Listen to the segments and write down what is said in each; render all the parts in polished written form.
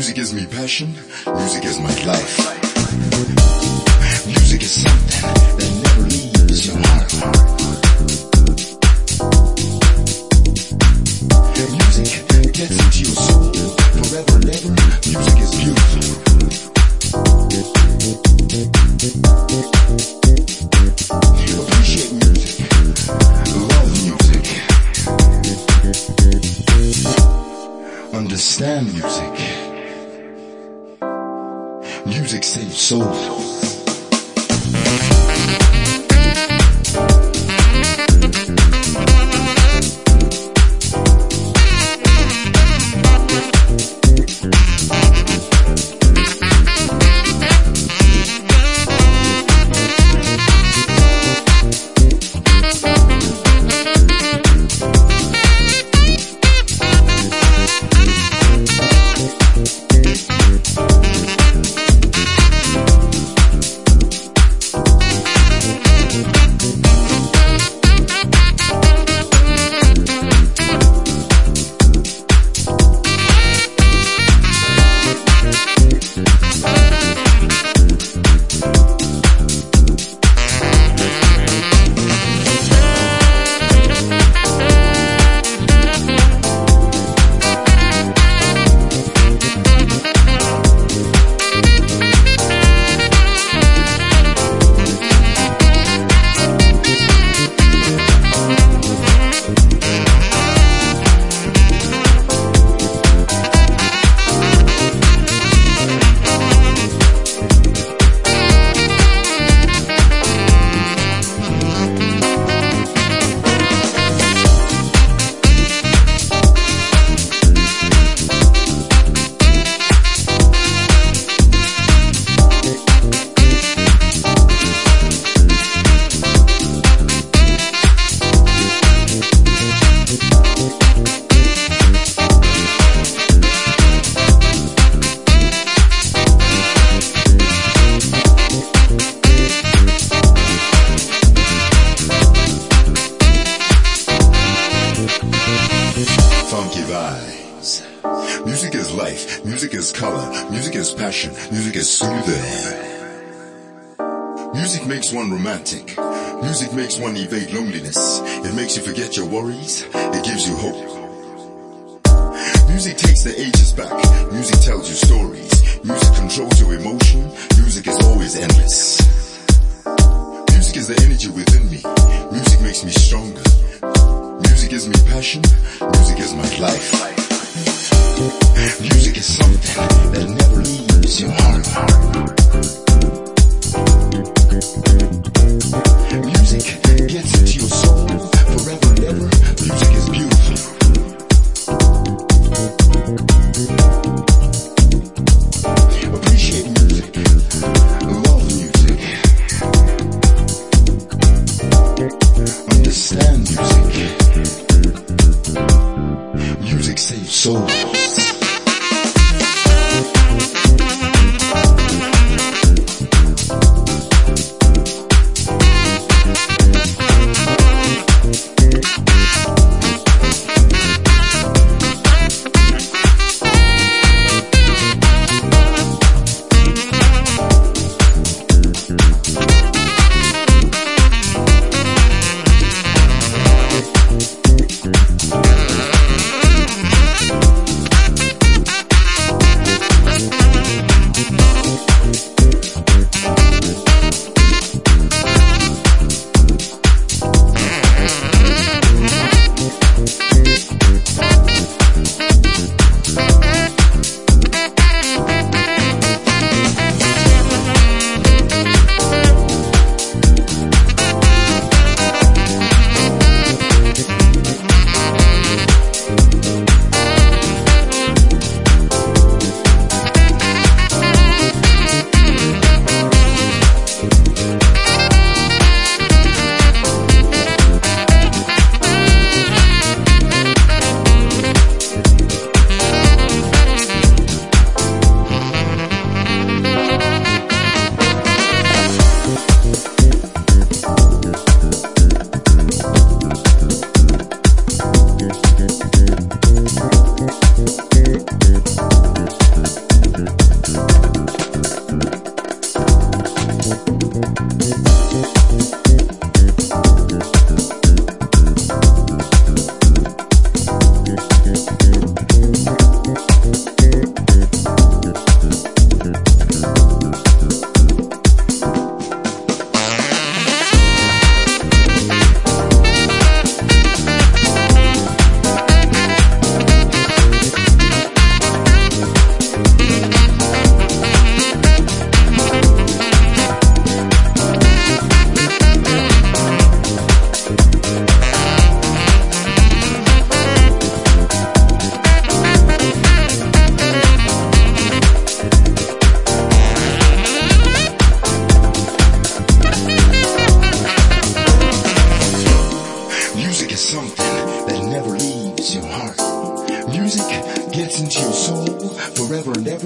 Music gives me passion, music is my life. Music is something that never leaves your heart. Music gets into your soul forever and ever. Music is beautiful. Appreciate music, love music, understand music. Music saves souls. Funky vibes. Music is life, music is color, music is passion, music is soothing. Music makes one romantic, music makes one evade loneliness. It makes you forget your worries, it gives you hope. Music takes the ages back, music tells you stories, music controls your emotion, music is always endless. Music is the energy within me, music makes me stronger. Music gives me passion, music is my life. Music is something that never leaves your heart. Music gets into your soul forever and ever. Music is beautiful. Appreciate music, love music, understand music. Music saves souls.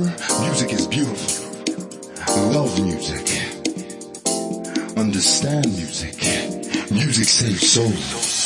Remember, music is beautiful. Love music. Understand music. Music saves souls.